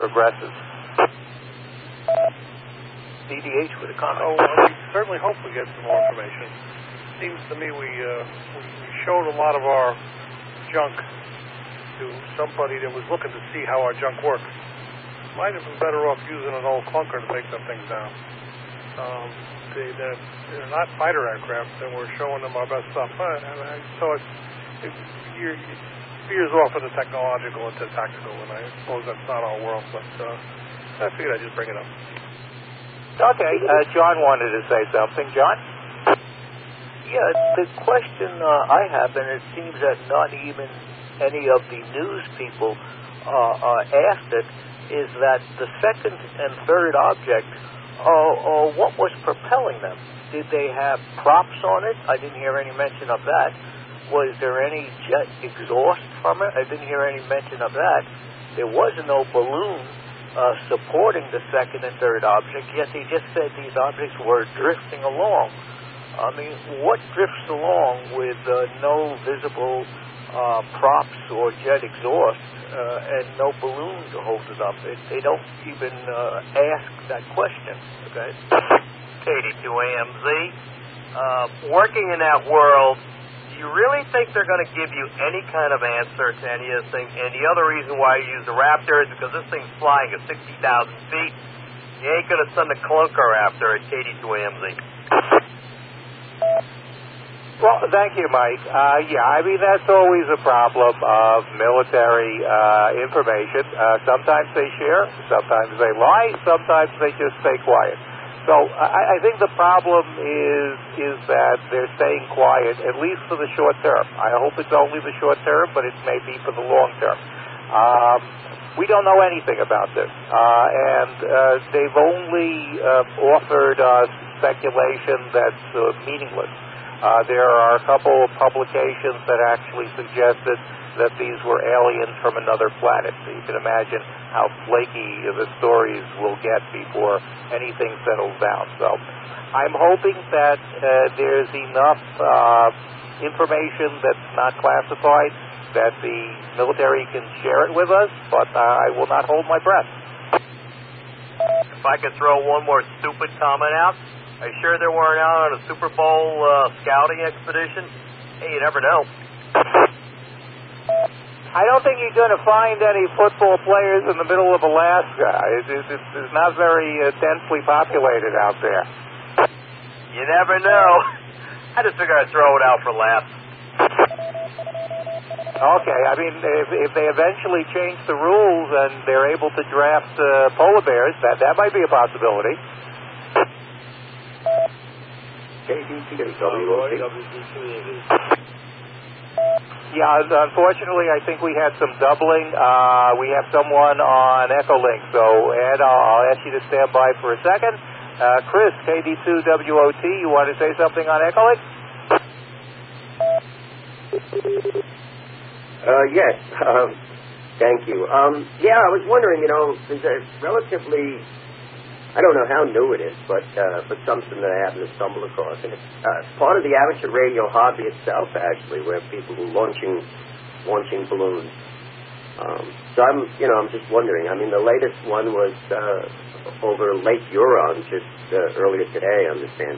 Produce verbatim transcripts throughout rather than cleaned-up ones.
progresses. D D H with a comment. Oh, well, we certainly hope we get some more information. Seems to me we, uh, we we showed a lot of our junk to somebody that was looking to see how our junk works. Might have been better off using an old clunker to take some things down. Um, they, they're, they're not fighter aircraft, and we're showing them our best stuff. Uh, and I, so it's, it, you're, it veers off into technological into tactical, and I suppose that's not our world, but uh, I figured I'd just bring it up. Okay, uh, John wanted to say something. John? Yeah, the question uh, I have, and it seems that not even any of the news people uh, uh, asked it, is that the second and third object, uh, uh, what was propelling them? Did they have props on it? I didn't hear any mention of that. Was there any jet exhaust from it? I didn't hear any mention of that. There was no balloon Uh, supporting the second and third object, yet he just said these objects were drifting along. I mean, what drifts along with uh, no visible uh, props or jet exhaust uh, and no balloon to hold it up? It, they don't even uh, ask that question, okay? K D two A M Z, uh, working in that world, do you really think they're going to give you any kind of answer to any of this thing? And the other reason why you use the Raptor is because this thing's flying at sixty thousand feet. You ain't going to send a clunker after it, K D two A M Z. Well, thank you, Mike. Uh, yeah, I mean, that's always a problem of military uh, information. Uh, sometimes they share, sometimes they lie, sometimes they just stay quiet. So I, I think the problem is is that they're staying quiet, at least for the short term. I hope it's only the short term, but it may be for the long term. Um, we don't know anything about this, uh, and uh, they've only uh, offered us speculation that's uh, meaningless. Uh, there are a couple of publications that actually suggested that these were aliens from another planet. So you can imagine how flaky the stories will get before anything settles down. So I'm hoping that uh, there's enough uh, information that's not classified that the military can share it with us, but uh, I will not hold my breath. If I could throw one more stupid comment out, are you sure they weren't out on a Super Bowl uh, scouting expedition? Hey, you never know. I don't think you're going to find any football players in the middle of Alaska. It, it, it's, it's not very uh, densely populated out there. You never know. I just figured I'd throw it out for laughs. Okay, I mean, if, if they eventually change the rules and they're able to draft uh, polar bears, that, that might be a possibility. K D T W O T. Yeah, unfortunately, I think we had some doubling. Uh, we have someone on Echolink, so Ed, I'll, I'll ask you to stand by for a second. Uh, Chris, K D two W O T, you want to say something on Echolink? Uh, yes, um, thank you. Um, yeah, I was wondering, you know, there's a relatively, I don't know how new it is, but uh, but something that I happened to stumble across. And it's uh, part of the amateur radio hobby itself, actually, where people are launching, launching balloons. Um, so I'm, you know, I'm just wondering. I mean, the latest one was uh, over Lake Huron just uh, earlier today, I understand.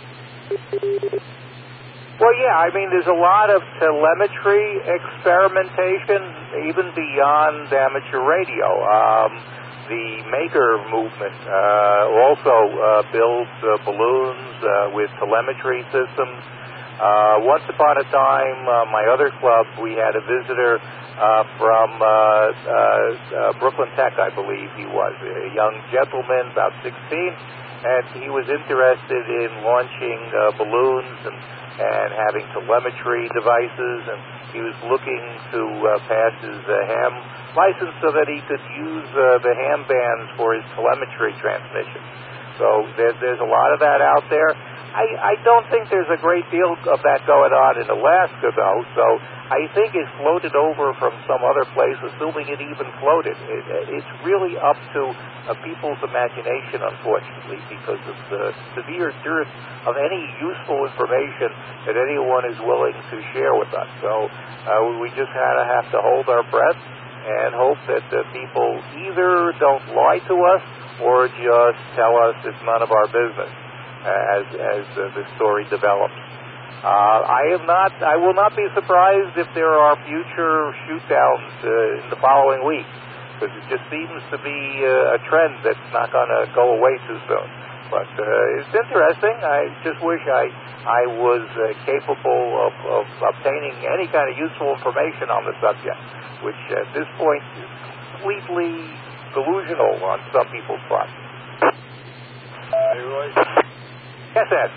Well, yeah, I mean, there's a lot of telemetry experimentation, even beyond amateur radio. Um, the Maker movement uh, also uh, builds uh, balloons uh, with telemetry systems. Uh, once upon a time, uh, my other club, we had a visitor uh, from uh, uh, uh, Brooklyn Tech, I believe he was, a young gentleman, about sixteen, and he was interested in launching uh, balloons and and having telemetry devices, and he was looking to uh, pass his uh, ham license so that he could use uh, the ham bands for his telemetry transmission. So there, there's a lot of that out there. I, I don't think there's a great deal of that going on in Alaska, though, so I think it floated over from some other place, assuming it even floated. It, it's really up to uh, people's imagination, unfortunately, because of the severe dearth of any useful information that anyone is willing to share with us. So uh, we just kind of have to hold our breath and hope that the people either don't lie to us or just tell us it's none of our business as as uh, the story develops. Uh, I am not. I will not be surprised if there are future shootdowns uh, in the following week, because it just seems to be uh, a trend that's not going to go away too soon. But uh, it's interesting. I just wish I I was uh, capable of, of obtaining any kind of useful information on the subject, which at this point is completely delusional on some people's part. Hey, Roy. Yes, Ed.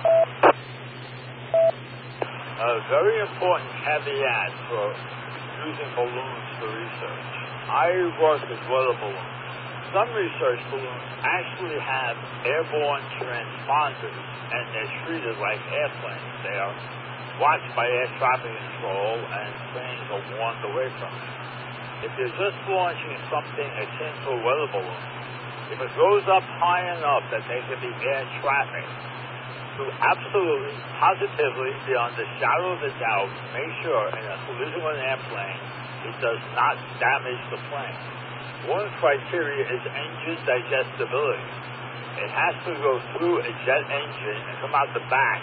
A very important caveat for using balloons for research. I work with weather balloons. Some research balloons actually have airborne transponders, and they're treated like airplanes. They are watched by air traffic control, and planes are warned away from it. If you're just launching something akin to a weather balloon, if it goes up high enough that there can be air traffic, to absolutely, positively, beyond the shadow of a doubt, make sure in a collision with an airplane, it does not damage the plane. One criteria is engine digestibility. It has to go through a jet engine and come out the back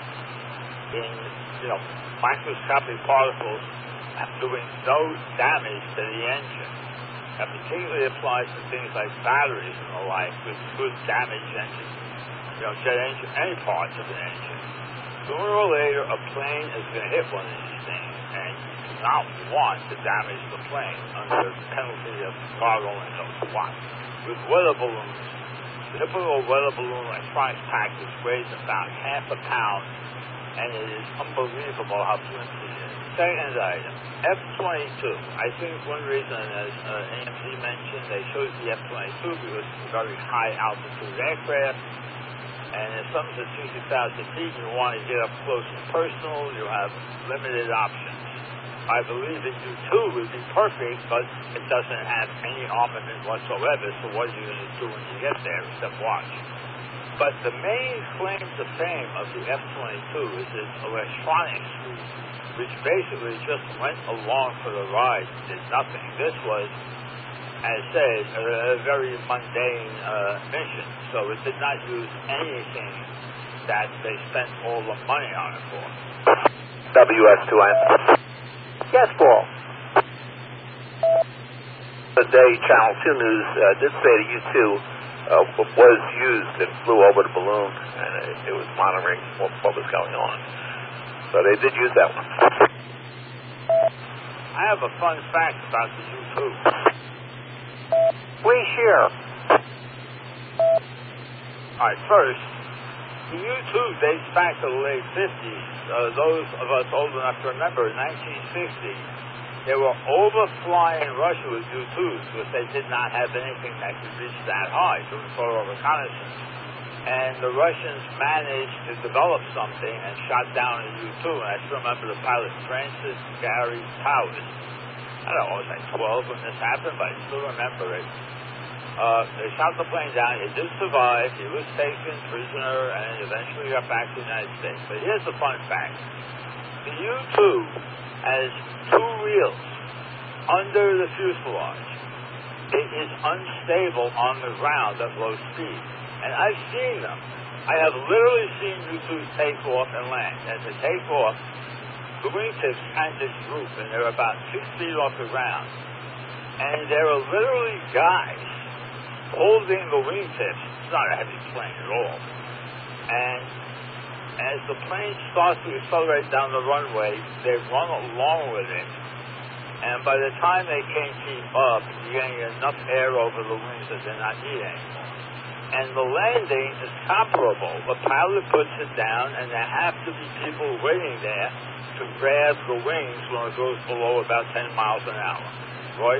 in, you know, microscopic particles, doing no damage to the engine. That particularly applies to things like batteries and the like, which could damage engines. You know, jet engine, any parts of an engine. Sooner or later, a plane is going to hit one of these things, and you do not want to damage the plane under the penalty of cargo and no SWAT. With weather balloons, the typical weather balloon electronics package weighs about half a pound, and it is unbelievable how flimsy it is. Second item, F twenty-two. I think one reason, as uh, A M Z mentioned, they chose the F twenty-two because it's a very high altitude aircraft. And if something's at sixty thousand feet, you want to get up close and personal, you have limited options. I believe that U two would be perfect, but it doesn't have any armament whatsoever, so what are you going to do when you get there except watch? But the main claim to fame of the F twenty-two is its electronics, which basically just went along for the ride and did nothing. This was, as said, a, a very mundane uh, mission, so it did not use anything that they spent all the money on it for. W S two N. Yes, Paul. The day Channel two News uh, did say the U two uh, was used and flew over the balloon, and it, it was monitoring what, what was going on. So they did use that one. I have a fun fact about the U two. Please share. All right, first, the U two dates back to the late fifties. Uh, those of us old enough to remember, in nineteen sixty, they were overflying Russia with U twos because they did not have anything that could reach that high doing photo reconnaissance. And the Russians managed to develop something and shot down a U two. And I still remember the pilot, Francis Gary Powers. I don't know, I was like twelve when this happened, but I still remember it. Uh, they shot the plane down. He did survive. He was taken prisoner and eventually got back to the United States. But here's the fun fact. The U two has two wheels under the fuselage. It is unstable on the ground at low speed. And I've seen them. I have literally seen U twos take off and land. As they take off, the wingtips kind of droop, and they're about six feet off the ground. And there are literally guys holding the wingtips. It's not a heavy plane at all. And as the plane starts to accelerate down the runway, they run along with it. And by the time they can't keep up, you're getting enough air over the wings that they're not needed anymore. And the landing is comparable. The pilot puts it down, and there have to be people waiting there to grab the wings when it goes below about ten miles an hour. Roy?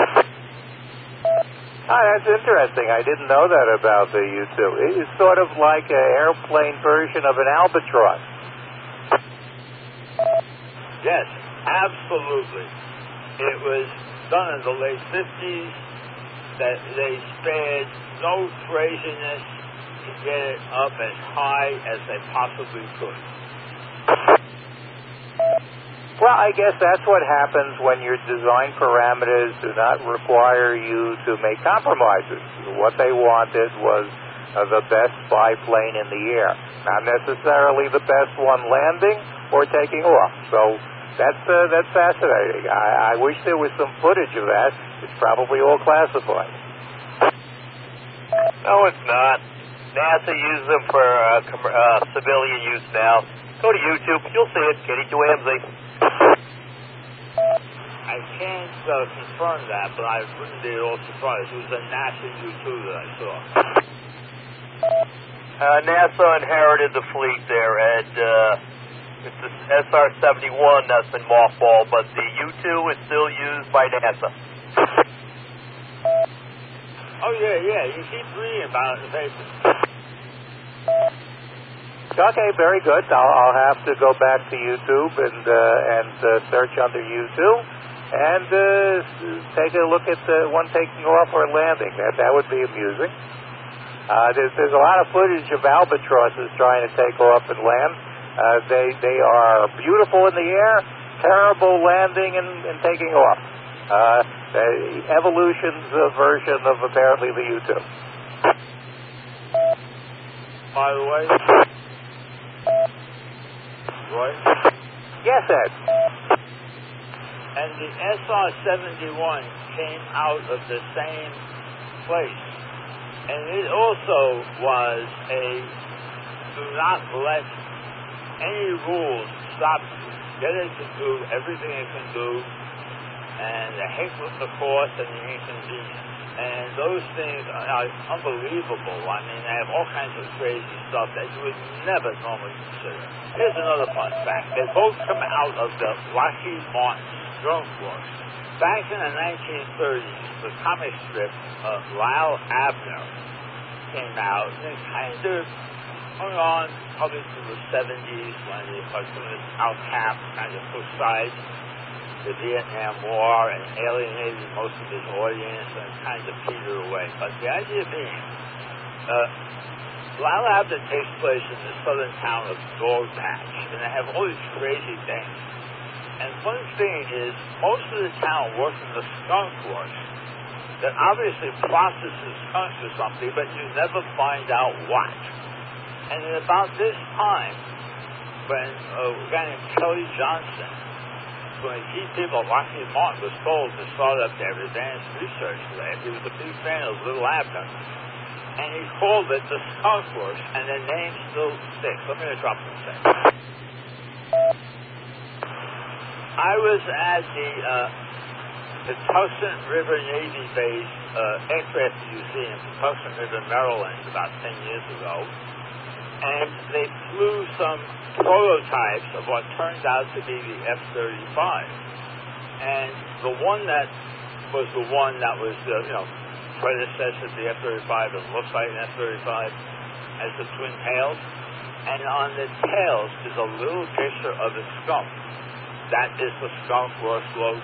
Ah, that's interesting. I didn't know that about the U two. It's sort of like an airplane version of an Albatross. Yes, absolutely. It was done in the late fifties. That they spared no craziness to get it up as high as they possibly could. Well, I guess that's what happens when your design parameters do not require you to make compromises. What they wanted was uh, the best biplane in the air, not necessarily the best one landing or taking off. So that's uh, that's fascinating. I, I wish there was some footage of that. It's probably all classified. No, it's not. NASA uses them for uh, com- uh, civilian use now. Go to YouTube. You'll see it. K D two A M Z. I can't uh, confirm that, but I wouldn't be at all surprised. It was a NASA U two that I saw. Uh, NASA inherited the fleet there, and uh, it's the S R seventy-one that's been mothballed, but the U two is still used by NASA. Oh, yeah, yeah. You keep reading about it in the paper. Okay, very good. I'll, I'll have to go back to YouTube and uh, and uh, search under U two and uh, take a look at the one taking off or landing. That that would be amusing. Uh, there's there's a lot of footage of albatrosses trying to take off and land. Uh, they they are beautiful in the air, terrible landing and, and taking off. Uh, the evolution's uh, version of apparently the U two. By the way, Roy? Yes, Ed. And the S R seventy-one came out of the same place. And it also was a do not let any rules stop you. Get it to do everything it can do, and the heck with the cost and the inconvenience. And those things are unbelievable. I mean, they have all kinds of crazy stuff that you would never normally consider. Here's another fun fact. They both come out of the Lockheed Martin Skunk Works. Back in the nineteen thirties, the comic strip uh, Lyle Abner came out, and it kind of hung on probably through the seventies when the cartoonist Al Cap kind of took sides the Vietnam War and alienated most of his audience and kind of petered away. But the idea being, uh, Lyle Abner takes place in the southern town of Dog Patch, and they have all these crazy things. And one thing is, most of the town works in the skunk works that obviously processes skunks or something, but you never find out what. And at about this time, when uh, a guy named Kelly Johnson, when the key people at Lockheed Martin was told to start up their advanced research lab, he was a big fan of Little Abner, and he called it the Skunk Works, and the name still sticks. Let me drop this thing. I was at the uh, Patuxent River Navy Base uh, Aircraft Museum, Patuxent River, Maryland, about ten years ago, and they flew some prototypes of what turned out to be the F thirty-five. And the one that was the one that was, uh, you know, predecessor to the F thirty-five, it looks like an F thirty-five, has the twin tails. And on the tails is a little picture of a skunk. That is the Skunk Works logo.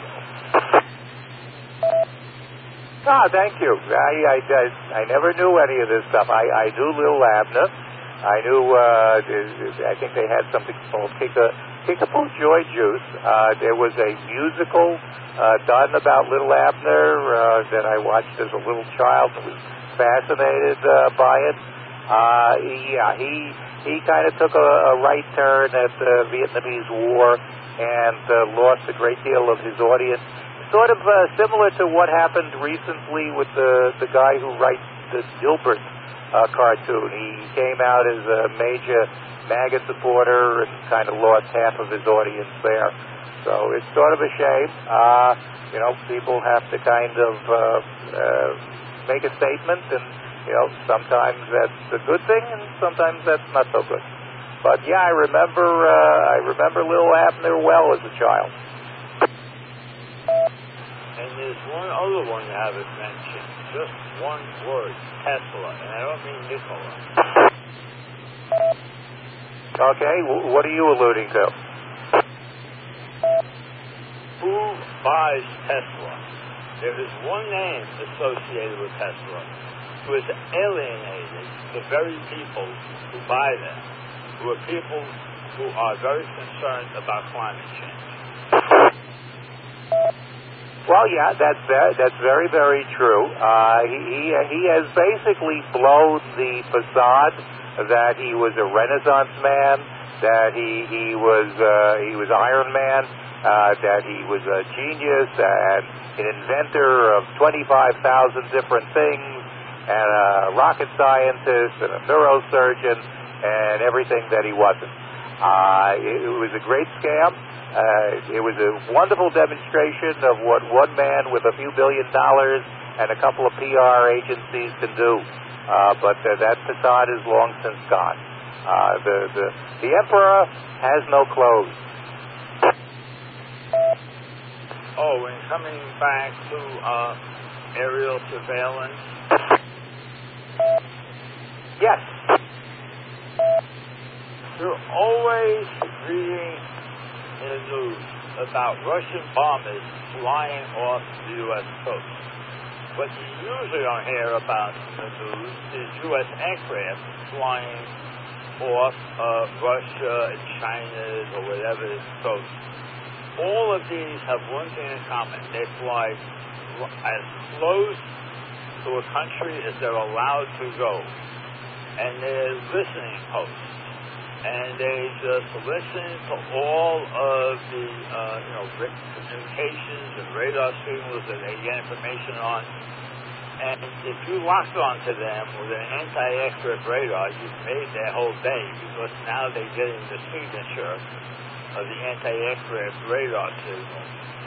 Ah, thank you. I, I, I, I never knew any of this stuff. I, I knew Little Abner. I knew, uh, I think they had something called Kick-a, Kickapoo Joy Juice. Uh, there was a musical uh, done about Little Abner uh, that I watched as a little child and was fascinated uh, by it. Uh, yeah, he he kind of took a, a right turn at the Vietnamese War and uh, lost a great deal of his audience. Sort of uh, similar to what happened recently with the, the guy who writes the Dilbert Uh, cartoon. He came out as a major MAGA supporter and kind of lost half of his audience there. So it's sort of a shame. Uh, you know, people have to kind of uh, uh, make a statement, and, you know, sometimes that's a good thing, and sometimes that's not so good. But, yeah, I remember, uh, I remember Little Abner well as a child. And there's one other one you haven't mentioned. Just one word, Tesla, and I don't mean Nikola. Okay, w- what are you alluding to? Who buys Tesla? There is one name associated with Tesla who has alienated the very people who buy them, who are people who are very concerned about climate change. Well, yeah, that's very, that's very, very true. Uh, he, he he has basically blown the facade that he was a Renaissance man, that he he was uh, he was Iron Man, uh, that he was a genius and an inventor of twenty-five thousand different things, and a rocket scientist and a neurosurgeon, and everything that he wasn't. Uh, it, it was a great scam. Uh, it was a wonderful demonstration of what one man with a few billion dollars and a couple of P R agencies can do. Uh, but uh, that facade is long since gone. Uh, the, the, the emperor has no clothes. Oh, and coming back to uh, aerial surveillance. Yes. You're always reading in the news about Russian bombers flying off the U S coast. What you usually don't hear about in the news is U S aircraft flying off uh, Russia and China's or whatever coast. All of these have one thing in common. They fly as close to a country as they're allowed to go. And they're listening posts. And they just listen to all of the, uh, you know, communications and radar signals that they get information on. And if you locked onto them with an anti-aircraft radar, you've made their whole day, because now they're getting the signature of the anti-aircraft radar signal.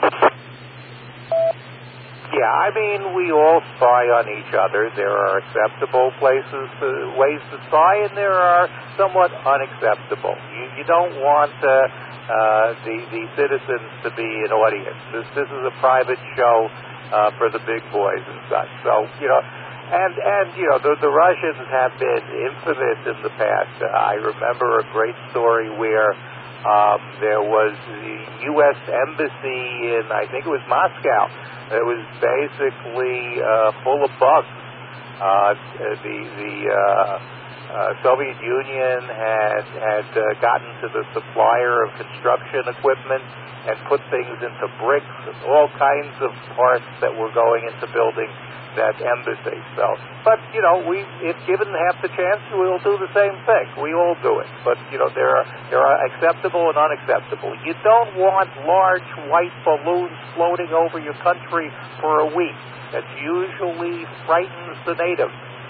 Yeah, I mean, we all spy on each other. There are acceptable places, to, ways to spy, and there are somewhat unacceptable. You, you don't want uh, uh, the, the citizens to be an audience. This, this is a private show uh, for the big boys and such. So, you know, and, and you know, the, the Russians have been infamous in the past. Uh, I remember a great story where um, there was the U S embassy in, I think it was Moscow. It was basically uh, full of bugs. Uh, the the uh, uh, Soviet Union had had uh, gotten to the supplier of construction equipment and put things into bricks and all kinds of parts that were going into building that embassy. So, but you know, we if given half the chance, we'll do the same thing. We all do it. But you know, there are there are acceptable and unacceptable. You don't want large white balloons floating over your country for a week. That usually frightens the natives.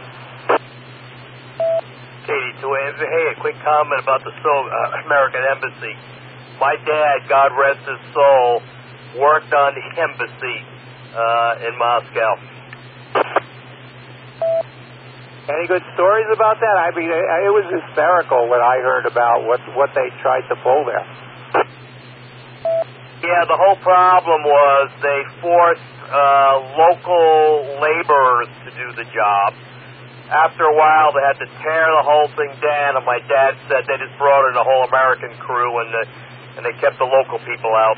Katie, to answer, hey, a quick comment about the Soul, uh, American Embassy. My dad, God rest his soul, worked on the embassy uh, in Moscow. Any good stories about that? I mean, it was hysterical when I heard about what what they tried to pull there. Yeah, the whole problem was they forced uh, local laborers to do the job. After a while, they had to tear the whole thing down, and my dad said they just brought in a whole American crew, and the, and they kept the local people out.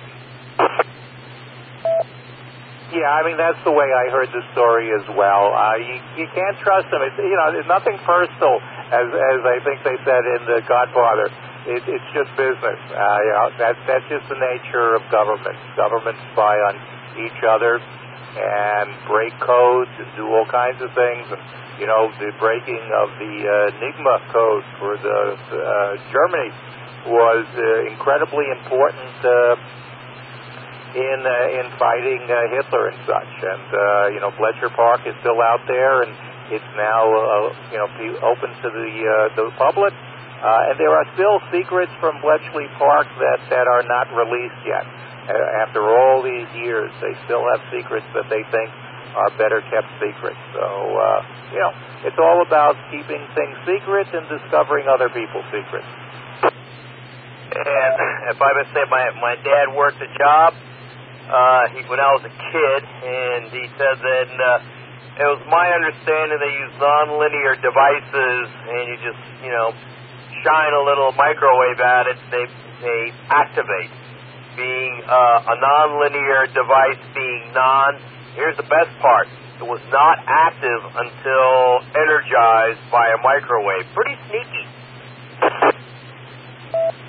Yeah, I mean, that's the way I heard the story as well. Uh, you, you can't trust them. It's, you know, there's nothing personal, as as I think they said in The Godfather. It, it's just business. Uh, you know, that, that's just the nature of government. Governments spy on each other and break codes and do all kinds of things. And, you know, the breaking of the uh, Enigma code for the uh, Germany was uh, incredibly important uh, in uh, in fighting uh, Hitler and such. And, uh, you know, Fletcher Park is still out there, and it's now, uh, you know, open to the, uh, the public. Uh, and there are still secrets from Bletchley Park that, that are not released yet. Uh, after all these years, they still have secrets that they think are better kept secrets. So, uh, you know, it's all about keeping things secret and discovering other people's secrets. And if I must say, my, my dad worked a job uh, he, when I was a kid, and he said that uh, it was my understanding they use nonlinear devices, and you just, you know, shine a little microwave at it, they they activate. Being uh, a nonlinear device, being non, here's the best part, it was not active until energized by a microwave. Pretty sneaky.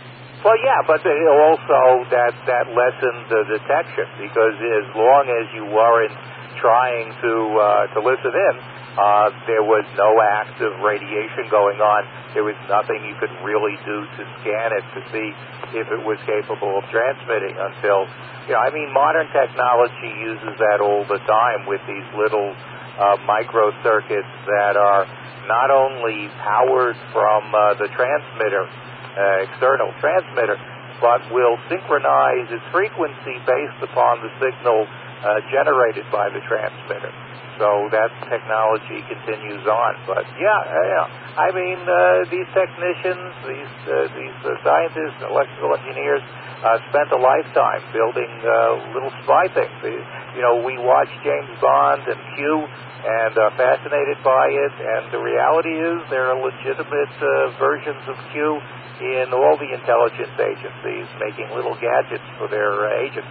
Well, yeah, but they also that that lessened the detection, because as long as you weren't trying to uh, to listen in, uh, there was no active radiation going on. There was nothing you could really do to scan it to see if it was capable of transmitting until, you know, I mean, modern technology uses that all the time with these little uh, microcircuits that are not only powered from uh, the transmitter, uh, external transmitter, but will synchronize its frequency based upon the signal uh, generated by the transmitter. So that technology continues on. But yeah, yeah. I mean, uh, these technicians, these uh, these uh, scientists, electrical engineers, uh, spent a lifetime building uh, little spy things. They, you know, we watch James Bond and Q and are fascinated by it, and the reality is there are legitimate uh, versions of Q in all the intelligence agencies making little gadgets for their uh, agents.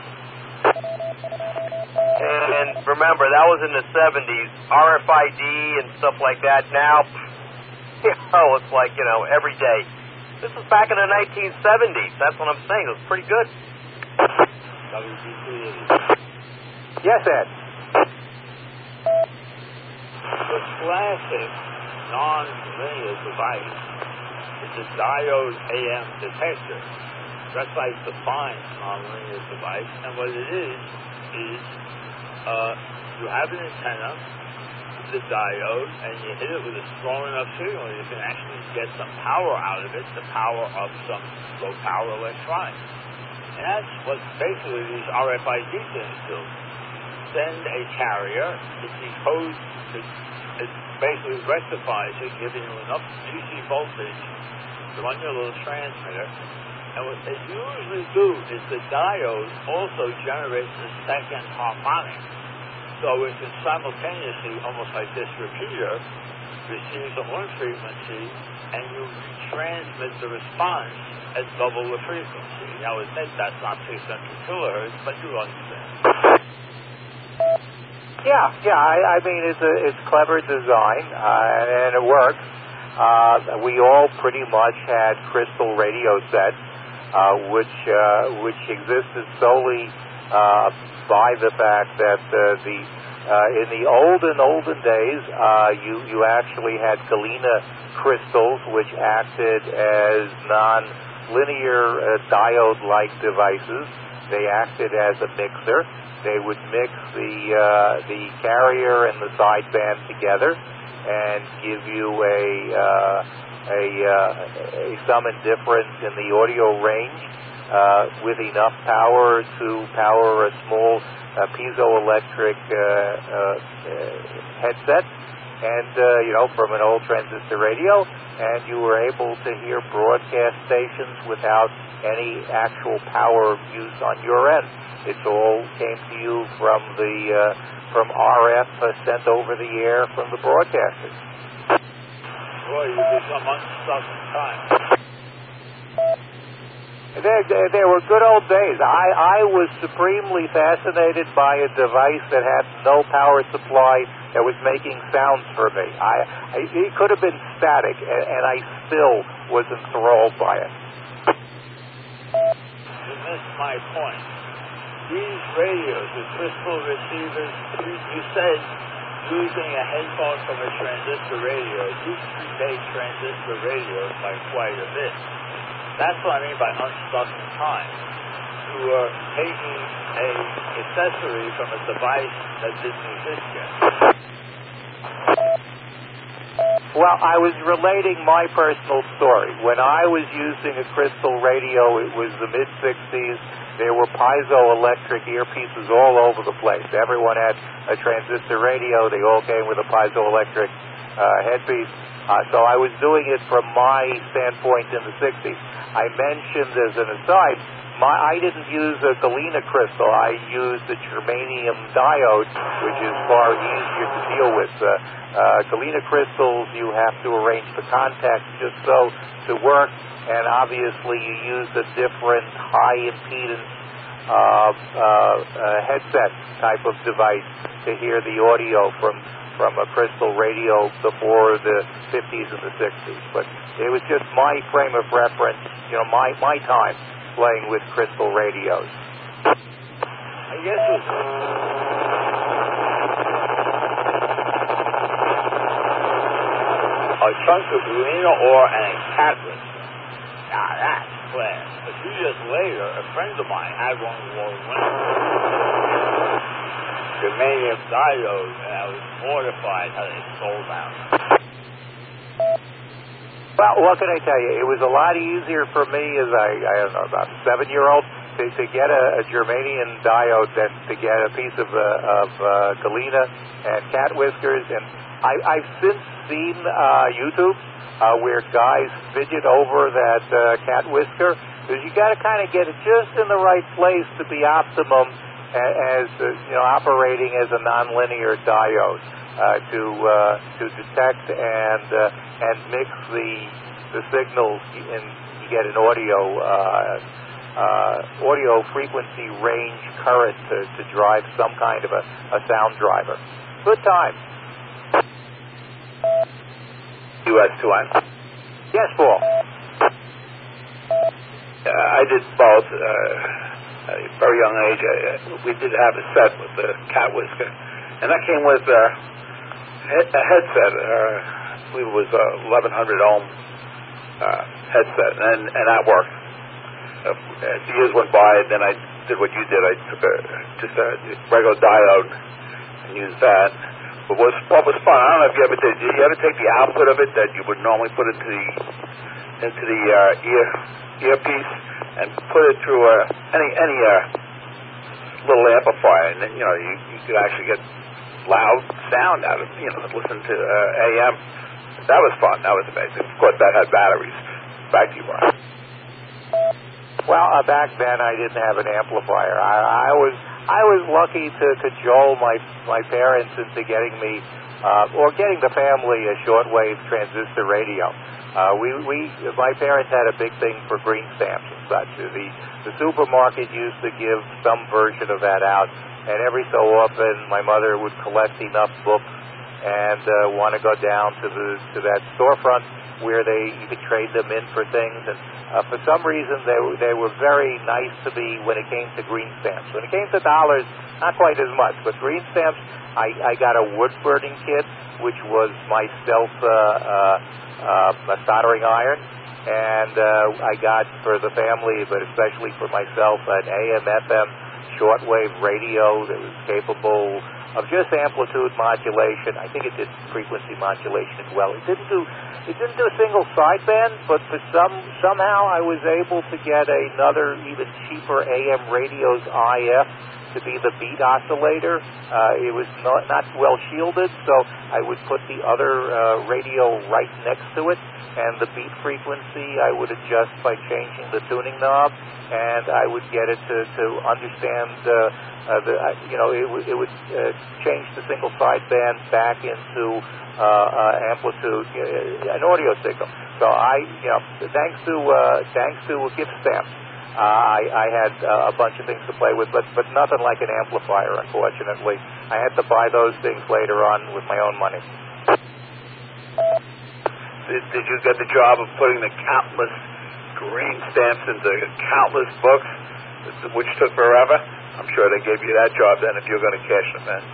And remember, that was in the seventies. R F I D and stuff like that. Now, you know, it's like, you know, every day. This was back in the nineteen seventies. That's what I'm saying. It was pretty good. W B C. Yes, Ed. The classic non-linear device is a diode A M detector. That's like the fine non-linear device. And what it is, is uh, you have an antenna, the diode, and you hit it with a strong enough signal, you can actually get some power out of it, the power of some low-power electronics. And that's what basically these R F I D things do. Send a carrier, it decodes, it, it basically rectifies it, giving you enough D C voltage to run your little transmitter. And what they usually do is the diode also generates a second harmonic. So it can simultaneously, almost like this repeater, receives a one frequency, and you transmit the response at double the frequency. Now, admit that's not six hundred kilohertz, but you understand. Yeah, yeah. I, I mean, it's a it's clever design, uh, and it works. Uh, we all pretty much had crystal radio sets, uh, which uh, which existed solely uh, by the fact that uh, the uh, in the olden olden days, uh, you you actually had galena crystals, which acted as non-linear uh, diode-like devices. They acted as a mixer. They would mix the uh, the carrier and the sideband together and give you a uh, a, uh, a sum and difference in the audio range uh, with enough power to power a small uh, piezoelectric uh, uh, headset, and uh, you know, from an old transistor radio, and you were able to hear broadcast stations without any actual power used on your end. It all came to you from the uh, from R F uh, sent over the air from the broadcasters. Boy, you become unstuck in time. There, there, there were good old days. I, I was supremely fascinated by a device that had no power supply that was making sounds for me. I, I it could have been static, and, and I still was enthralled by it. You missed my point. These radios with crystal receivers, you, you said using a headphone from a transistor radio, these predate transistor radios by quite a bit. That's what I mean by unstuck in time. You are taking a accessory from a device that didn't exist yet. Well, I was relating my personal story. When I was using a crystal radio, it was the mid sixties. There were piezoelectric earpieces all over the place. Everyone had a transistor radio. They all came with a piezoelectric uh, headpiece. Uh, so I was doing it from my standpoint in the sixties. I mentioned as an aside, my, I didn't use a galena crystal. I used a germanium diode, which is far easier to deal with. Uh, uh, galena crystals, you have to arrange the contacts just so to work. And obviously you use a different high impedance uh, uh, uh, headset type of device to hear the audio from, from a crystal radio before the fifties and the sixties. But it was just my frame of reference, you know, my, my time playing with crystal radios. I guess it was... a chunk of Galena ore and a cat whisper. Now that's class. A few years later, a friend of mine had one of those germanium diodes, and I was mortified how they sold out. Well, what can I tell you? It was a lot easier for me as I, I don't know, about a seven-year-old to, to get a, a germanium diode than to get a piece of, uh, of uh, Galena and cat whiskers. And I, I've since seen uh, YouTube uh, where guys fidget over that uh, cat whisker, because you got to kind of get it just in the right place to be optimum as uh, you know, operating as a nonlinear diode uh, to uh, to detect and uh, and mix the the signals, and you get an audio uh, uh, audio frequency range current to, to drive some kind of a, a sound driver. Good time. U S two N. Yes, Paul. Uh, I did both. Uh, at a very young age, I, we did have a set with the cat whisker, and that came with uh, a headset. Uh, I believe it was a eleven hundred ohm uh, headset, and, and that worked. Uh, as the years went by, then I did what you did. I took a, just a regular diode and used that. But what was, what was fun, I don't know if you ever did, did you ever take the output of it that you would normally put into the into the uh, ear earpiece and put it through uh, any any uh, little amplifier, and then, you know, you, you could actually get loud sound out of, you know, listen to uh, A M. That was fun. That was amazing. Of course, that had batteries. Back to you, Ron. Well, uh, back then I didn't have an amplifier. I, I was I was lucky to cajole my my parents into getting me uh, or getting the family a shortwave transistor radio. Uh, we we my parents had a big thing for green stamps and such. The the supermarket used to give some version of that out, and every so often my mother would collect enough books and uh, want to go down to the to that storefront where they you could trade them in for things. And uh, for some reason they they were very nice to me when it came to green stamps. When it came to dollars, not quite as much, but green stamps, I, I got a wood burning kit, which was my stealth uh, uh, uh, a soldering iron, and uh, I got for the family, but especially for myself, an A M F M shortwave radio that was capable of just amplitude modulation. I think it did frequency modulation as well. It didn't do it didn't do a single sideband, but for some somehow I was able to get another even cheaper A M radio's I F to be the beat oscillator. Uh, it was not, not well shielded, so I would put the other uh, radio right next to it, and the beat frequency I would adjust by changing the tuning knob, and I would get it to, to understand, uh, uh, the, uh, you know, it, w- it would uh, change the single sideband back into uh, uh, amplitude, uh, an audio signal. So I, you know, thanks to uh, thanks to gift stamps, uh, I, I had uh, a bunch of things to play with, but but nothing like an amplifier, unfortunately. I had to buy those things later on with my own money. Did, did you get the job of putting the countless green stamps into countless books, which took forever? I'm sure they gave you that job then if you're going to cash them in.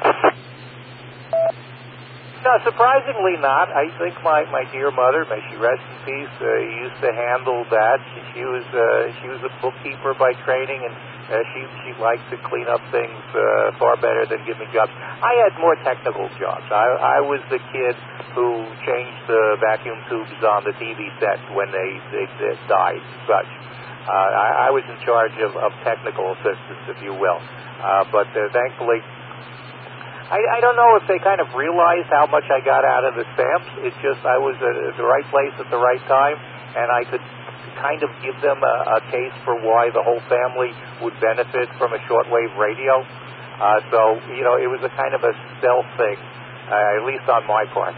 No, surprisingly not. I think my, my dear mother, may she rest in peace, uh, used to handle that. She, she was uh, she was a bookkeeper by training, and uh, she she liked to clean up things uh, far better than give me jobs. I had more technical jobs. I, I was the kid who changed the vacuum tubes on the T V set when they, they, they died and such. Uh, I, I was in charge of, of technical assistance, if you will. Uh, but uh, thankfully, I, I don't know if they kind of realized how much I got out of the stamps. It's just I was at the right place at the right time, and I could kind of give them a, a case for why the whole family would benefit from a shortwave radio. Uh, so, you know, it was a kind of a stealth thing, uh, at least on my part.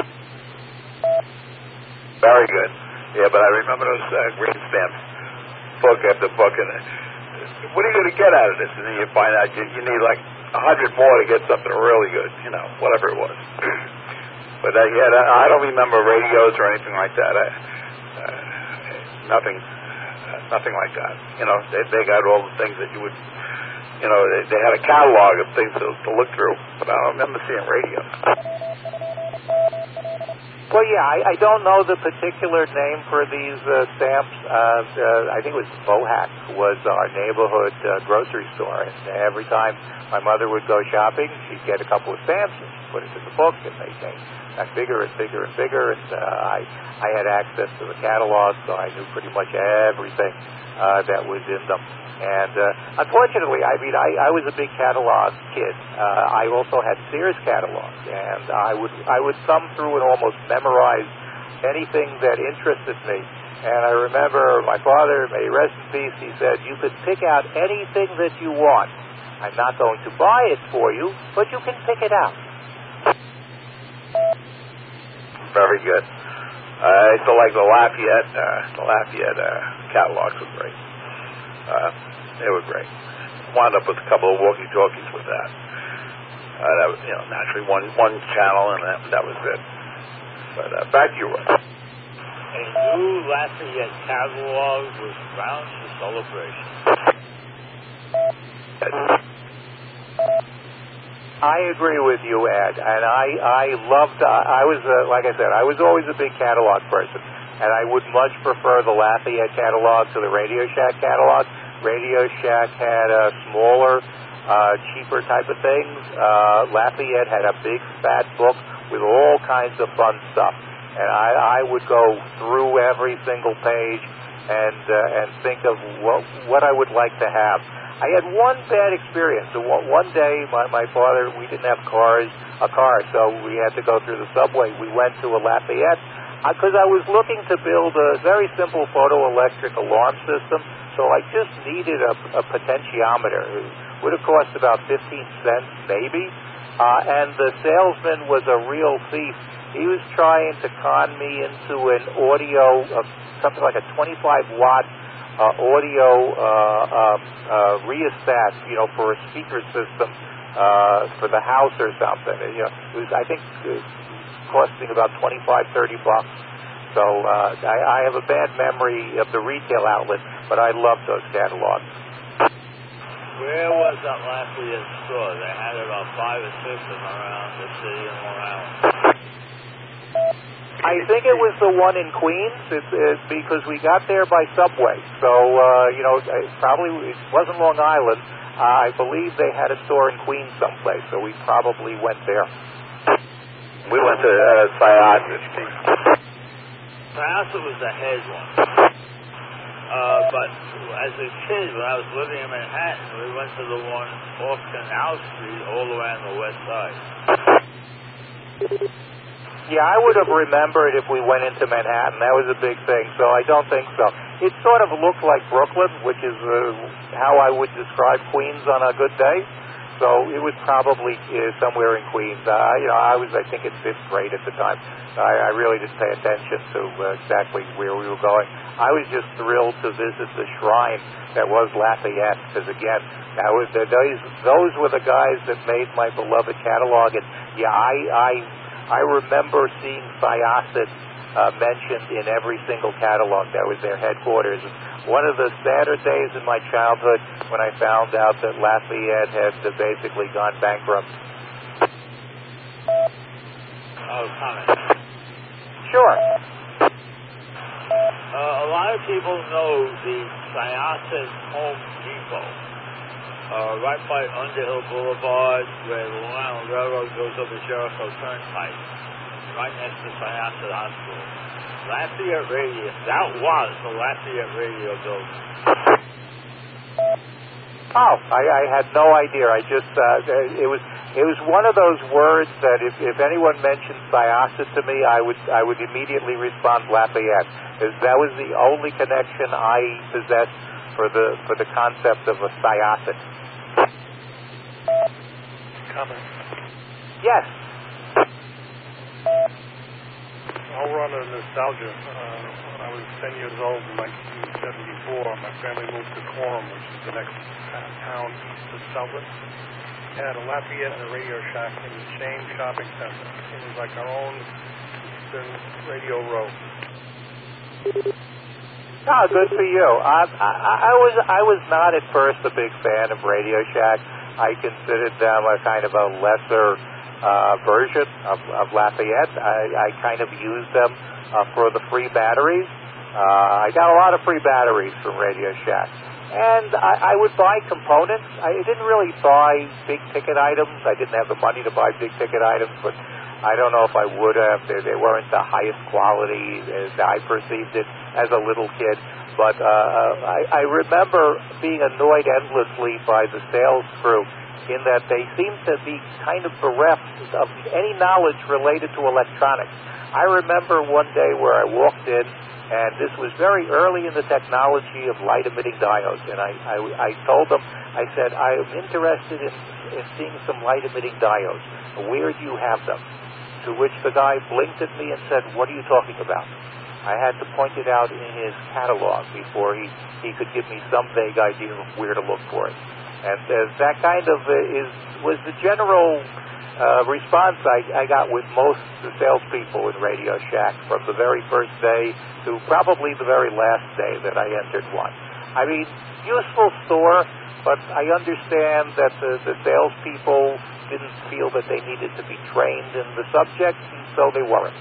Very good. Yeah, but I remember those uh, green stamps, book after book, and uh, what are you going to get out of this? And then you find out you, you need like a hundred more to get something really good, you know, whatever it was. But uh, yeah, I don't remember radios or anything like that. I, uh, nothing, uh, nothing like that. You know, they, they got all the things that you would, you know, they, they had a catalog of things to, to look through. But I don't remember seeing radios. Well, yeah, I, I don't know the particular name for these uh, stamps. Uh, uh, I think it was Bohack was our neighborhood uh, grocery store, and every time my mother would go shopping, she'd get a couple of stamps and put it in the book, and they they got bigger and bigger and bigger. And uh, I I had access to the catalog, so I knew pretty much everything uh, that was in them. And uh, unfortunately, I mean, I, I was a big catalog kid. Uh, I also had Sears catalogs, and I would I would thumb through and almost memorize anything that interested me. And I remember my father, may he rest in peace, he said, "You could pick out anything that you want. I'm not going to buy it for you, but you can pick it out." Very good. Uh, I used to like the Lafayette. Uh, the Lafayette uh, catalogs were great. Uh, they were great. Wound up with a couple of walkie-talkies with that. Uh, that was, you know, naturally one one channel, and that, that was it. But uh, back to you, Roy. A new Lafayette catalog with grounds for celebration. I agree with you, Ed, and I I loved. Uh, I was uh, like I said, I was always a big catalog person, and I would much prefer the Lafayette catalog to the Radio Shack catalog. Radio Shack had a smaller, uh, cheaper type of things. Uh, Lafayette had a big fat book with all kinds of fun stuff, and I, I would go through every single page and uh, and think of what what I would like to have. I had one bad experience. So one day, my my father, we didn't have cars, a car, so we had to go through the subway. We went to a Lafayette because I was looking to build a very simple photoelectric alarm system. So I just needed a, a potentiometer. It would have cost about fifteen cents, maybe. Uh, and the salesman was a real thief. He was trying to con me into an audio, uh, something like a twenty-five watt uh, audio uh, um, uh, rheostat, you know, for a speaker system uh, for the house or something. And, you know, it was, I think, uh, costing about twenty-five, thirty bucks. So uh, I, I have a bad memory of the retail outlet, but I loved those catalogs. Where was that Lafayette store? They had about five or six of them around the city in Long Island. I think it was the one in Queens. It's, it's because we got there by subway. So, uh, you know, it probably it wasn't Long Island. Uh, I believe they had a store in Queens someplace, so we probably went there. We went to uh, Syosset. Syosset was the head one. Uh, but as a kid, when I was living in Manhattan, we went to the one off Canal Street all the way on the west side. Yeah, I would have remembered if we went into Manhattan. That was a big thing, so I don't think so. It sort of looked like Brooklyn, which is uh, how I would describe Queens on a good day. So it was probably uh, somewhere in Queens. Uh, you know, I was, I think, in fifth grade at the time. I, I really didn't pay attention to uh, exactly where we were going. I was just thrilled to visit the shrine that was Lafayette, because again, that was the, those those were the guys that made my beloved catalog. And yeah, I I I remember seeing Syosset uh, mentioned in every single catalog. That was their headquarters. And one of the sadder days in my childhood when I found out that Lafayette had uh, basically gone bankrupt. Oh, comment. Sure. Uh, a lot of people know the Syosset Home Depot, uh, right by Underhill Boulevard, where the Long Island Railroad goes over Jericho Turnpike, right next to Syosset Hospital. Lafayette Radio, that was the Lafayette Radio building. Oh, I, I had no idea. I just, uh, it was it was one of those words that if, if anyone mentioned Syosset to me, I would I would immediately respond Lafayette, because that was the only connection I possessed for the for the concept of a Syosset. Comment. Yes. I'll run on to nostalgia. Uh, when I was ten years old in nineteen seventy-four, my family moved to Quorum, which is the next town to Southern. It had a Lafayette and a Radio Shack in the same shopping center. It was like our own Eastern Radio Row. Oh, good for you. I, I, I was I was not at first a big fan of Radio Shack. I considered them a kind of a lesser uh, version of, of Lafayette. I, I kind of used them uh, for the free batteries. Uh, I got a lot of free batteries from Radio Shack. And I, I would buy components. I didn't really buy big-ticket items. I didn't have the money to buy big-ticket items, but I don't know if I would have. They, they weren't the highest quality as I perceived it as a little kid. But uh, I, I remember being annoyed endlessly by the sales crew in that they seemed to be kind of bereft of any knowledge related to electronics. I remember one day where I walked in, and this was very early in the technology of light-emitting diodes, and I, I, I told them, I said, I am interested in, in seeing some light-emitting diodes. Where do you have them? To which the guy blinked at me and said, what are you talking about? I had to point it out in his catalog before he, he could give me some vague idea of where to look for it. And uh, that kind of uh, is was the general uh, response I, I got with most of the salespeople in Radio Shack from the very first day to probably the very last day that I entered one. I mean, useful store, but I understand that the, the salespeople didn't feel that they needed to be trained in the subject, and so they weren't.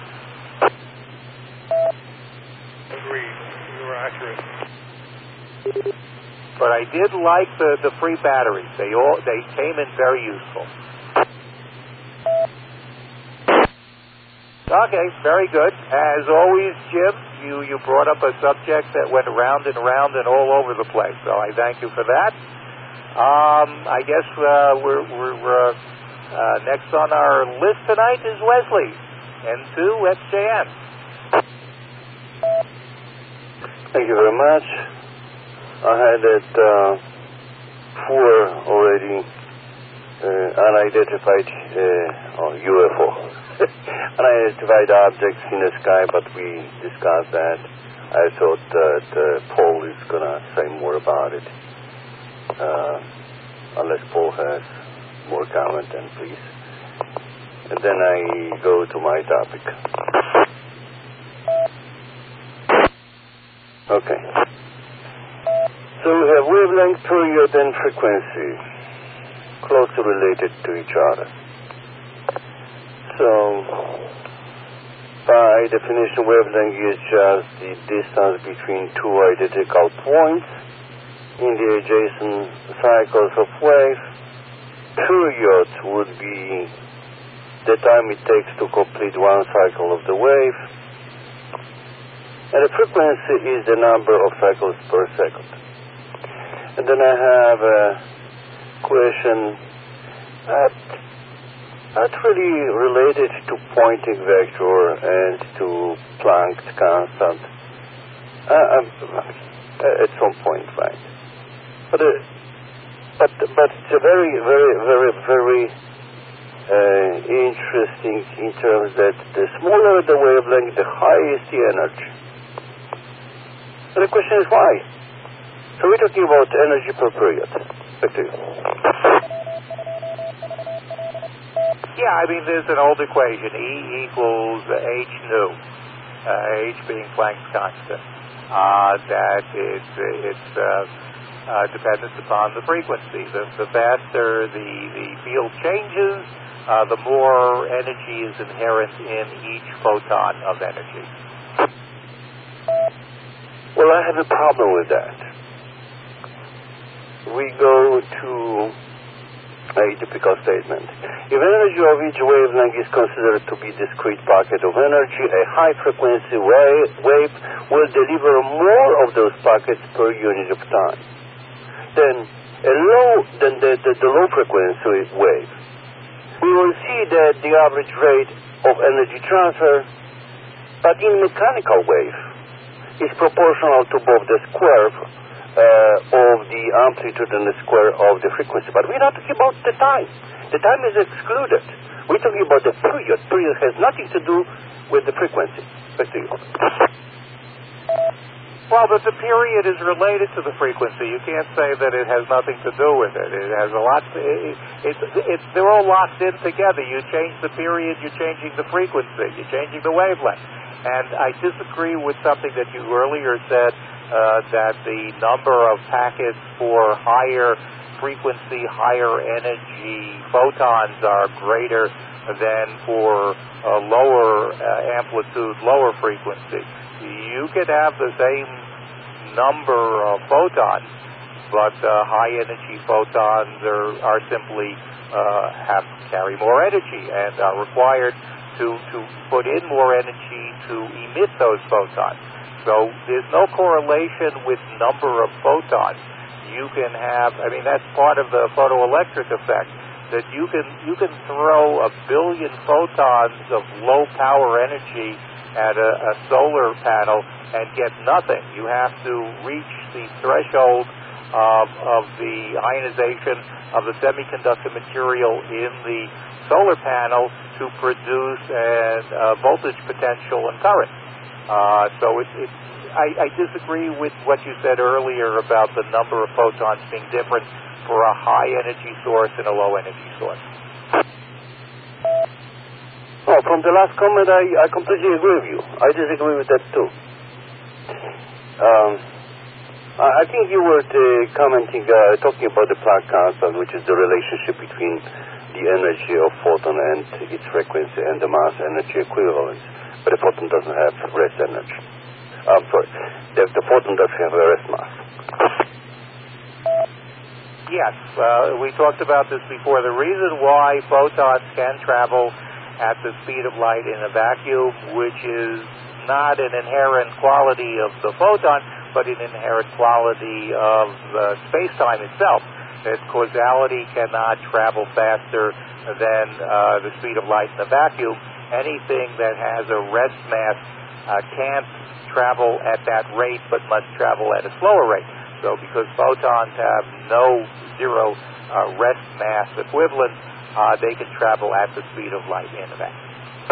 Agreed. You were accurate. But I did like the, the free batteries. They all they came in very useful. Okay, very good. As always, Jim, you, you brought up a subject that went around and around and all over the place. So I thank you for that. Um, I guess uh, we're, we're uh, uh, next on our list tonight is Wesley, N two X J N. Thank you very much. I had that uh, four already uh, unidentified uh, oh, U F O. Unidentified objects in the sky, but we discussed that. I thought that uh, Paul is going to say more about it. Uh, unless Paul has more comment, then please. And then I go to my topic. Okay. So we have wavelength, period, and frequency, closely related to each other. So, by definition, wavelength is just the distance between two identical points in the adjacent cycles of wave. Period would be the time it takes to complete one cycle of the wave. And the frequency is the number of cycles per second. And then I have a question that not really related to Poynting vector and to Planck's constant. Uh, uh, at some point, right? But uh, but but it's a very very very very uh, interesting in terms that the smaller the wavelength, the higher is the energy. And the question is why? So we're talking about energy per period. Back to you. Yeah, I mean, there's an old equation, E equals H nu, uh, H being Planck's constant, uh, that it's, it's uh, uh, dependent upon the frequency. The, the faster the, the field changes, uh, the more energy is inherent in each photon of energy. Well, I have a problem with that. We go to a typical statement. If energy of each wavelength is considered to be discrete pocket of energy, a high-frequency wave, wave will deliver more of those pockets per unit of time than a low than the, the, the low-frequency wave. We will see that the average rate of energy transfer, but in mechanical wave, is proportional to both the square uh, of the amplitude and the square of the frequency. But we're not talking about the time. The time is excluded. We're talking about the period. Period has nothing to do with the frequency. Back to you. Well, but the period is related to the frequency. You can't say that it has nothing to do with it. It has a lot. It, it's it's they're all locked in together. You change the period, you're changing the frequency, you're changing the wavelength. And I disagree with something that you earlier said uh, that the number of packets for higher frequency, higher energy photons are greater than for uh, lower uh, amplitude, lower frequency. You could have the same number of photons, but uh, high energy photons are, are simply uh, have carry more energy and are required to, to put in more energy to emit those photons. So there's no correlation with number of photons. You can have, I mean, that's part of the photoelectric effect, that you can you can throw a billion photons of low power energy at a, a solar panel and get nothing. You have to reach the threshold of, of the ionization of the semiconductor material in the solar panel to produce a, a voltage potential and current. Uh, so it, it, I, I disagree with what you said earlier about the number of photons being different for a high energy source and a low energy source. Well, from the last comment, I, I completely agree with you. I disagree with that too. Um, I, I think you were uh, commenting, uh, talking about the Planck constant, which is the relationship between the energy of photon and its frequency and the mass energy equivalence. But the photon doesn't have rest energy. I'm sorry, the, the photon doesn't have a rest mass. Yes, uh, we talked about this before. The reason why photons can travel at the speed of light in a vacuum, which is not an inherent quality of the photon, but an inherent quality of uh, space-time itself. That causality cannot travel faster than uh, the speed of light in a vacuum. Anything that has a rest mass uh, can't travel at that rate, but must travel at a slower rate. So because photons have no zero uh, rest mass equivalent, Uh, they can travel at the speed of light in a vacuum.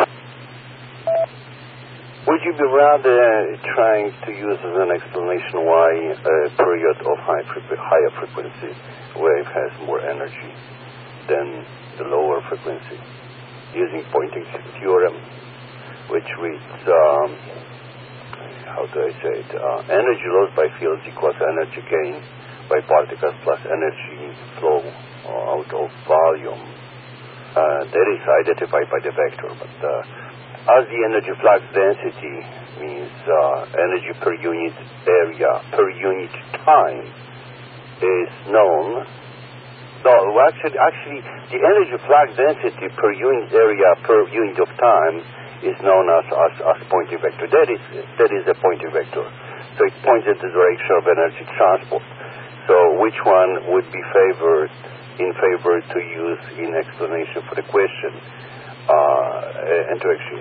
Would you be rather trying to use as an explanation why a period of high fre- higher frequency wave has more energy than the lower frequency, using Poynting theorem, which reads, um, how do I say it, uh, energy lost by fields equals energy gain by particles plus energy flow out of volume. Uh, that is identified by the vector, but uh, as the energy flux density means uh, energy per unit area per unit time is known. No, actually, actually, the energy flux density per unit area per unit of time is known as as, as Poynting vector. That is that is a Poynting vector. So it points in the direction of energy transport. So which one would be favored? in favor to use in explanation for the question uh, and to actually.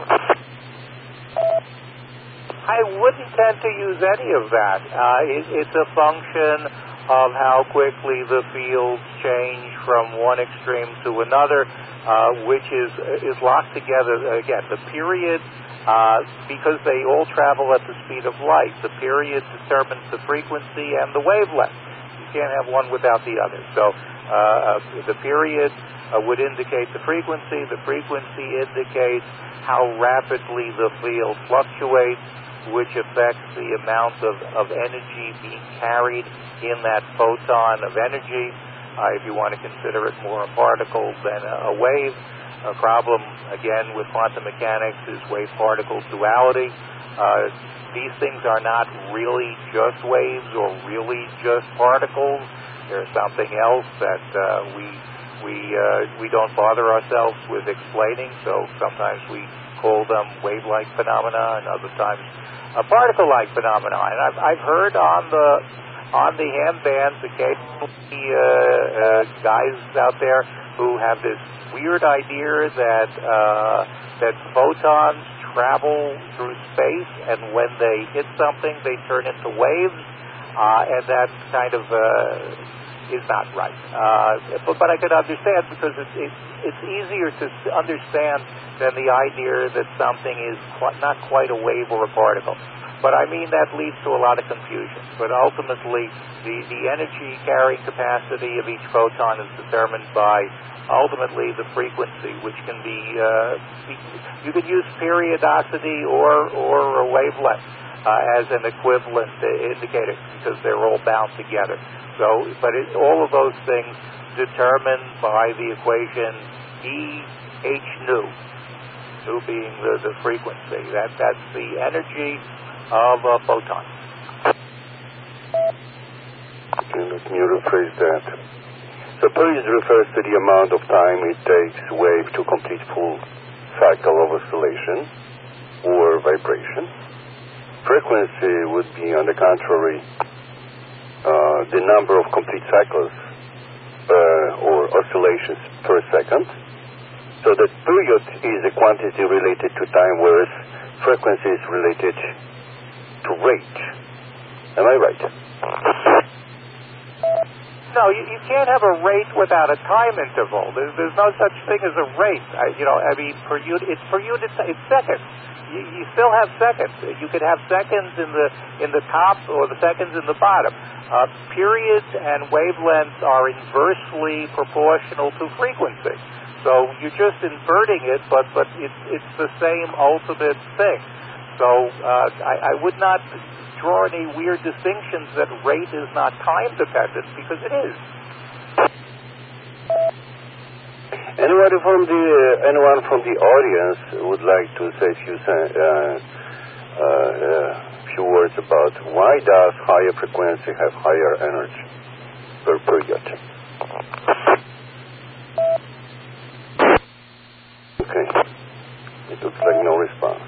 I wouldn't tend to use any of that. Uh, it, it's a function of how quickly the fields change from one extreme to another, uh, which is is locked together. Again, the period, uh, because they all travel at the speed of light, the period determines the frequency and the wavelength. You can't have one without the other. So Uh, the period uh, would indicate the frequency. The frequency indicates how rapidly the field fluctuates, which affects the amount of, of energy being carried in that photon of energy. Uh, if you want to consider it more a particle than a, a wave. A problem, again, with quantum mechanics is wave-particle duality. Uh, these things are not really just waves or really just particles. There's something else that uh, we we uh, we don't bother ourselves with explaining. So sometimes we call them wave-like phenomena, and other times a particle-like phenomena. And I've I've heard on the on the ham bands occasionally uh, uh, guys out there who have this weird idea that uh, that photons travel through space, and when they hit something, they turn into waves. Uh, and that's kind of uh, is not right. Uh, but, but I could understand because it's, it's, it's easier to understand than the idea that something is quite, not quite a wave or a particle. But I mean, that leads to a lot of confusion. But ultimately, the, the energy carrying capacity of each photon is determined by ultimately the frequency, which can be, uh, be you can use periodicity or, or a wavelength uh, as an equivalent indicator because they're all bound together. So, but it, all of those things determined by the equation E H nu, nu being the, the frequency. That, that's the energy of a photon. Okay, let me rephrase that. So period refers to the amount of time it takes a wave to complete full cycle of oscillation or vibration. Frequency would be, on the contrary, uh, the number of complete cycles uh, or oscillations per second. So the period is a quantity related to time, whereas frequency is related to rate. Am I right? No, you, you can't have a rate without a time interval. There's, there's no such thing as a rate. I, you know, I mean, per unit, it's per unit, it's seconds. You, you still have seconds. You could have seconds in the in the top or the seconds in the bottom. Uh, periods and wavelengths are inversely proportional to frequency. So you're just inverting it, but but it's it's the same ultimate thing. So uh, I, I would not draw any weird distinctions that rate is not time dependent, because it is. Anyone from the uh, anyone from the audience would like to say a few uh, uh, uh, few words about why does higher frequency have higher energy per period? Okay, it looks like no response.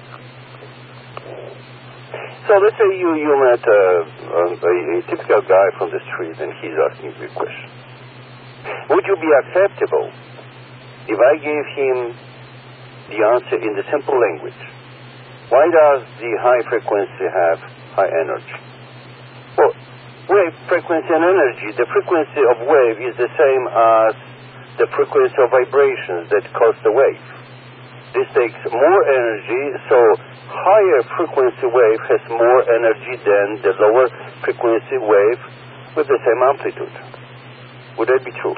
So let's say you, you met a, a, a typical guy from the street and he's asking you a question. Would you be acceptable if I gave him the answer in the simple language? Why does the high frequency have high energy? Well, wave frequency and energy, the frequency of wave is the same as the frequency of vibrations that cause the wave. This takes more energy, so higher frequency wave has more energy than the lower frequency wave with the same amplitude. Would that be true?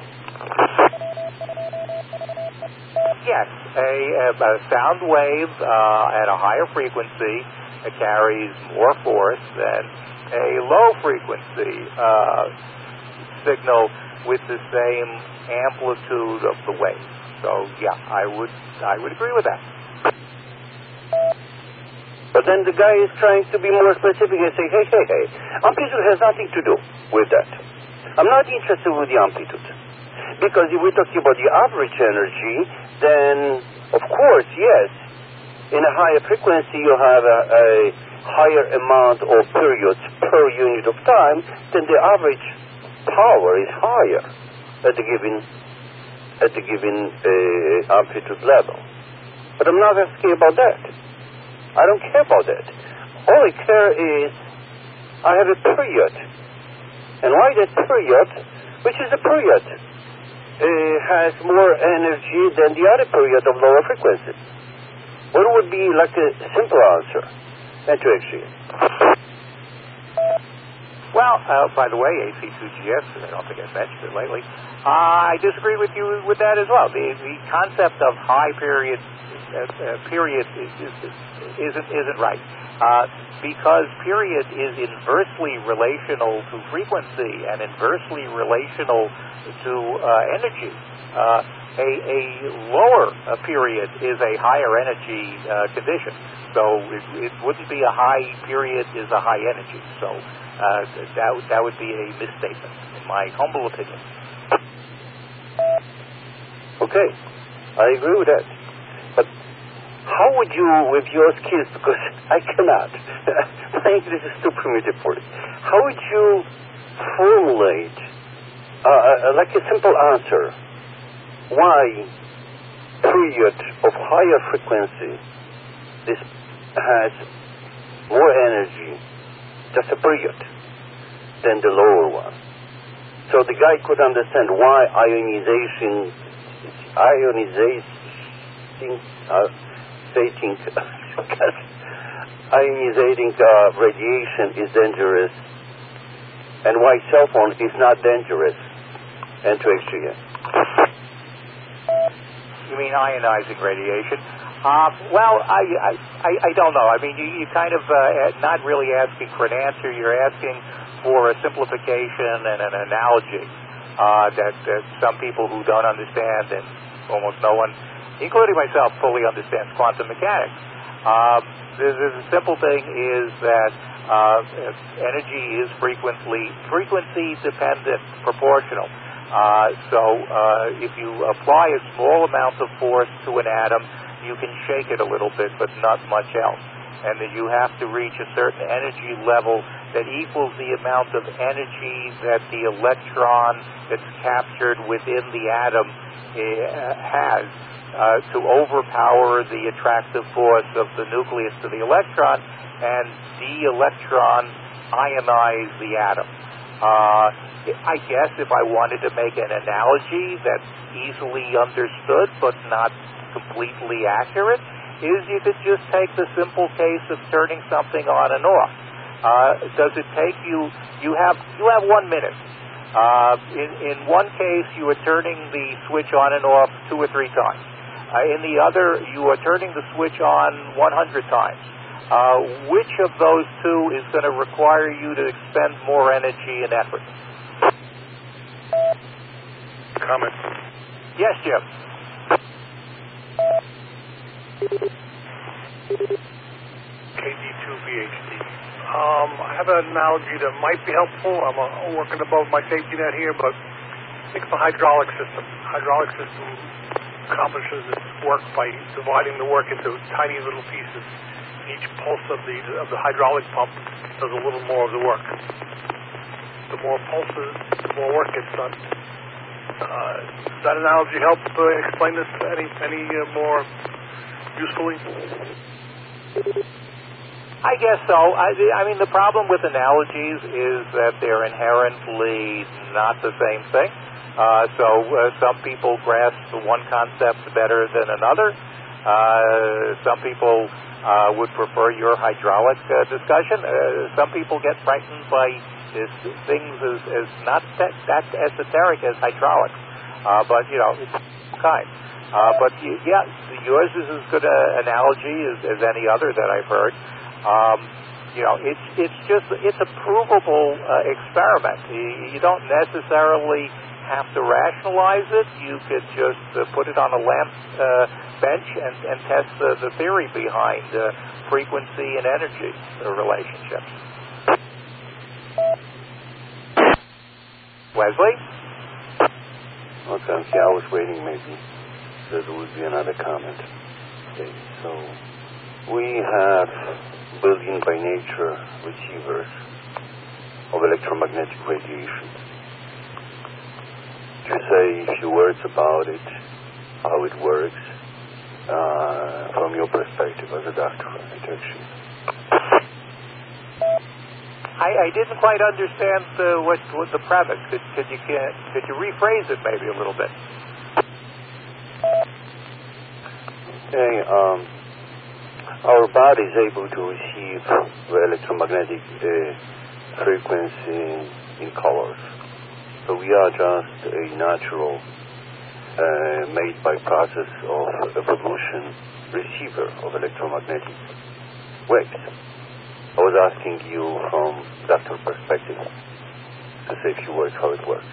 Yes, a, a sound wave uh, at a higher frequency uh, carries more force than a low frequency uh, signal with the same amplitude of the wave. So yeah, I would I would agree with that. But then the guy is trying to be more specific and say, hey, hey, hey, amplitude has nothing to do with that. I'm not interested with the amplitude. Because if we're talking about the average energy, then, of course, yes, in a higher frequency you have a, a higher amount of periods per unit of time, then the average power is higher at the given, at the given uh, amplitude level. But I'm not asking about that. I don't care about that. All I care is I have a period. And why that period, which is a period, uh, has more energy than the other period of lower frequency? What would be like a simple answer? And to actually. Well, uh, by the way, A C two G S, I don't think I've mentioned it lately, uh, I disagree with you with that as well. The, the concept of high period uh, uh, period is, is, isn't isn't right uh, because period is inversely relational to frequency and inversely relational to uh, energy. Uh, a, a lower uh, period is a higher energy uh, condition, so it, it wouldn't be a high period is a high energy. So uh, that that would be a misstatement, in my humble opinion. Okay, I agree with that. But how would you, with your skills, because I cannot, I think this is too primitive for it, how would you formulate uh, uh, like a simple answer why period of higher frequency this has more energy, just a period, than the lower one? So the guy could understand why ionization, ionization, uh, stating, ionizing uh, radiation is dangerous, and why cell phone is not dangerous. And to H G N. You mean ionizing radiation? Uh, well, I, I, I, I don't know. I mean, you, you kind of uh, not really asking for an answer. You're asking for a simplification and an analogy uh, that, that some people who don't understand, and almost no one, including myself, fully understands quantum mechanics. Uh, the, the simple thing is that uh, energy is frequently frequency dependent, proportional. Uh, so uh, if you apply a small amount of force to an atom, you can shake it a little bit, but not much else. And that you have to reach a certain energy level that equals the amount of energy that the electron that's captured within the atom uh, has uh, to overpower the attractive force of the nucleus to the electron and de-electron ionize the atom. Uh, I guess if I wanted to make an analogy that's easily understood but not completely accurate, is you could just take the simple case of turning something on and off. Uh, does it take you, you have, you have one minute. Uh, in, in one case, you are turning the switch on and off two or three times. Uh, in the other, you are turning the switch on one hundred times. Uh, which of those two is going to require you to expend more energy and effort? Comment. Yes, Jim. K D two V H D. Um, I have an analogy that might be helpful. I'm uh, working above my safety net here, but think of a hydraulic system. Hydraulic system accomplishes its work by dividing the work into tiny little pieces. Each pulse of the of the hydraulic pump does a little more of the work. The more pulses, the more work gets done. Uh, does that analogy help uh, explain this any any uh, more usefully? I guess so. I, I mean, the problem with analogies is that they're inherently not the same thing. Uh, so uh, some people grasp one concept better than another. Uh, some people uh, would prefer your hydraulic uh, discussion. Uh, some people get frightened by this, things as, as not that, that esoteric as hydraulics. Uh, but, you know, it's kind. Uh, but, you, yeah, yours is as good an analogy as, as any other that I've heard. Um, you know, it's it's just, it's a provable uh, experiment. You, you don't necessarily have to rationalize it. You could just uh, put it on a lamp uh, bench and, and test the, the theory behind uh, frequency and energy uh, relationships. Wesley? Okay, okay, I was waiting maybe that there would be another comment. Okay, so we have built-in by nature receivers of electromagnetic radiation. To say a few words about it, how it works, uh, from your perspective as a doctor of detection. I, I didn't quite understand uh, what, what the premise. Could, could you can, could you rephrase it maybe a little bit? Okay, um, our body is able to receive the electromagnetic uh, frequency in colors. So we are just a natural, uh, made by process of evolution, receiver of electromagnetic waves. I was asking you from doctor perspective to say a few words how it works.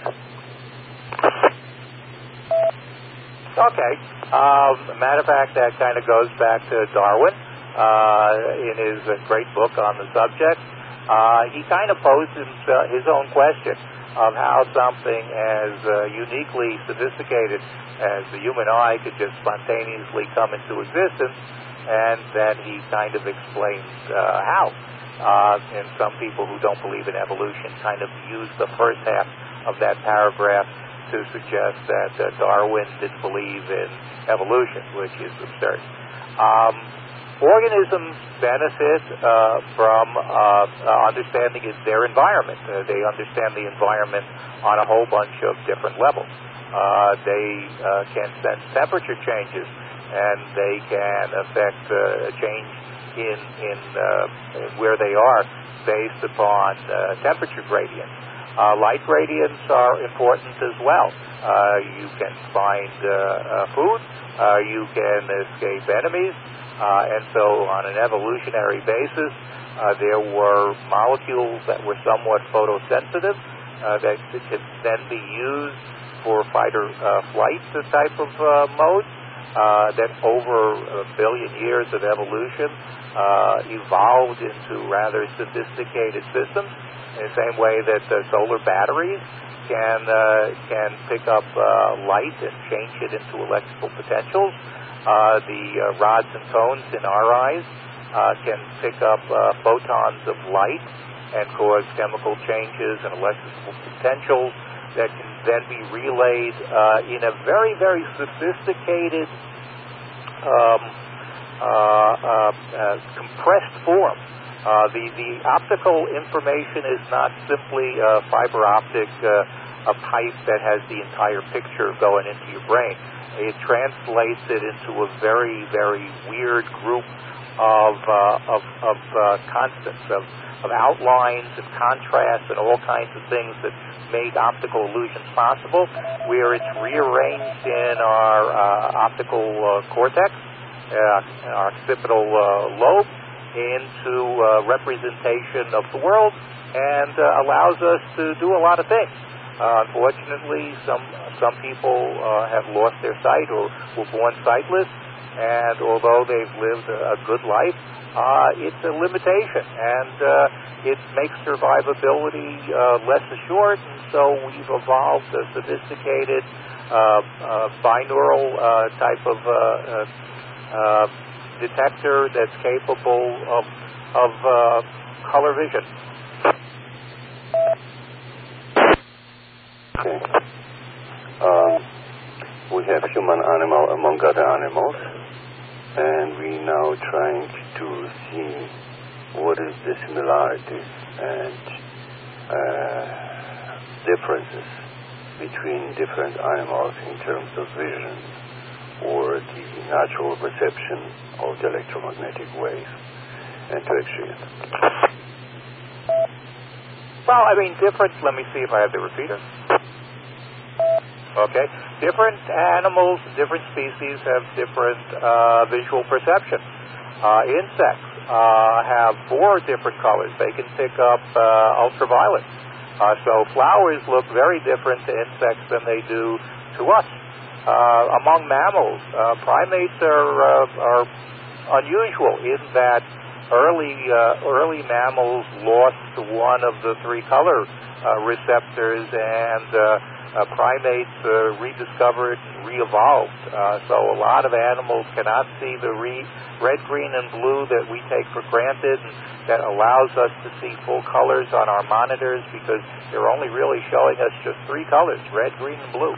Okay. Um, matter of fact, that kind of goes back to Darwin uh, in his uh, great book on the subject. Uh, he kind of posed his, uh, his own question of how something as uh, uniquely sophisticated as the human eye could just spontaneously come into existence, and then he kind of explains uh, how. Uh, and some people who don't believe in evolution kind of use the first half of that paragraph to suggest that uh, Darwin didn't believe in evolution, which is absurd. Um, organisms benefit uh, from uh, uh, understanding their environment. Uh, they understand the environment on a whole bunch of different levels. Uh, they uh, can sense temperature changes, and they can affect uh, a change in, in, uh, in where they are based upon uh, temperature gradients. Uh, light gradients are important as well. Uh, you can find uh, uh, food, uh, you can escape enemies, uh, and so on an evolutionary basis, uh, there were molecules that were somewhat photosensitive uh, that could then be used for fighter uh, flight type of uh, mode, uh, that over a billion years of evolution uh, evolved into rather sophisticated systems, in the same way that uh, solar batteries can uh, can pick up uh, light and change it into electrical potentials. Uh, the uh, rods and cones in our eyes uh, can pick up uh, photons of light and cause chemical changes and electrical potentials that can then be relayed uh, in a very, very sophisticated um, uh, uh, uh, compressed form. Uh, the, the optical information is not simply a fiber optic, uh, a pipe that has the entire picture going into your brain. It translates it into a very, very weird group of, uh, of, of uh, constants, of, of outlines and contrasts and all kinds of things that make optical illusions possible, where it's rearranged in our uh, optical uh, cortex, uh, our occipital uh, lobe, into uh, representation of the world, and uh, allows us to do a lot of things. Uh, unfortunately, some some people uh, have lost their sight or were born sightless, and although they've lived a, a good life, uh, it's a limitation, and uh, it makes survivability uh, less assured, and so we've evolved a sophisticated uh, uh, binaural uh, type of uh, uh, uh, detector that's capable of, of uh, color vision. Okay. Um, we have human animal among other animals, and we now trying to see what is the similarities and uh, differences between different animals in terms of vision or the natural perception of the electromagnetic waves and to experience. Well, I mean, different, let me see if I have the repeater. Okay. Different animals, different species have different uh, visual perception. Uh, insects uh, have four different colors. They can pick up uh, ultraviolet. Uh, so flowers look very different to insects than they do to us. Uh, among mammals, uh, primates are, uh, are unusual in that early uh, early mammals lost one of the three color uh, receptors, and uh, uh, primates uh, rediscovered and re-evolved. Uh, so a lot of animals cannot see the re- red, green, and blue that we take for granted, and that allows us to see full colors on our monitors, because they're only really showing us just three colors, red, green, and blue.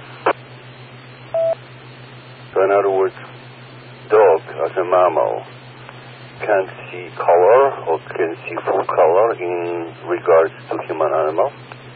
So in other words, dog as a mammal can see color or can see full color in regards to human animal?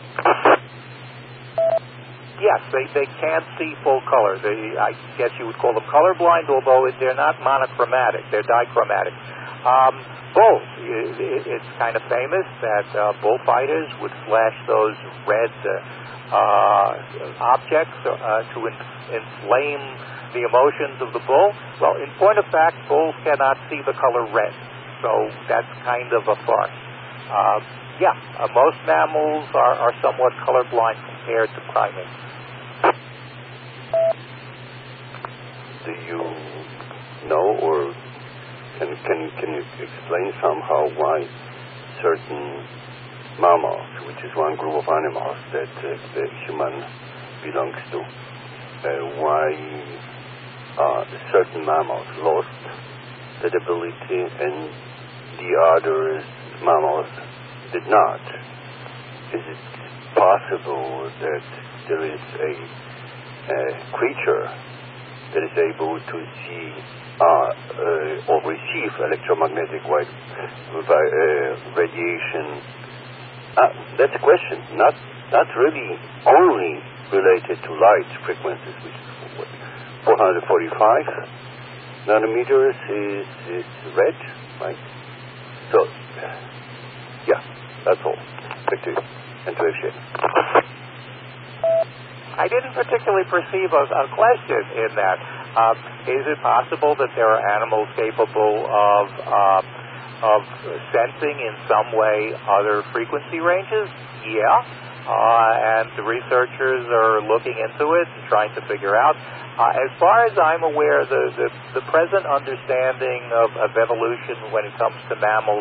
Yes, they, they can't see full color. They, I guess you would call them colorblind, although they're not monochromatic. They're dichromatic. Um, bulls, it, it's kind of famous that uh, bullfighters would flash those red uh, uh, objects uh, to in, inflame the emotions of the bull. Well, in point of fact, bulls cannot see the color red, so that's kind of a farce. Uh, yeah, uh, most mammals are, are somewhat colorblind compared to primates. Do you know, or can can can you explain somehow why certain mammals, which is one group of animals that uh, the human belongs to, uh, why uh, certain mammals lost that ability and the other mammals did not? Is it possible that there is a, a creature that is able to see uh, uh, or receive electromagnetic wave, uh, radiation. Uh, that's a question, not not really only related to light frequencies, which is four hundred forty-five nanometers is, is red, right? So, yeah, that's all. Back to you. And to F. I didn't particularly perceive a, a question in that. Um, is it possible that there are animals capable of uh, of sensing in some way other frequency ranges? Yeah. Uh, and the researchers are looking into it and trying to figure out. Uh, as far as I'm aware, the, the, the present understanding of, of evolution when it comes to mammals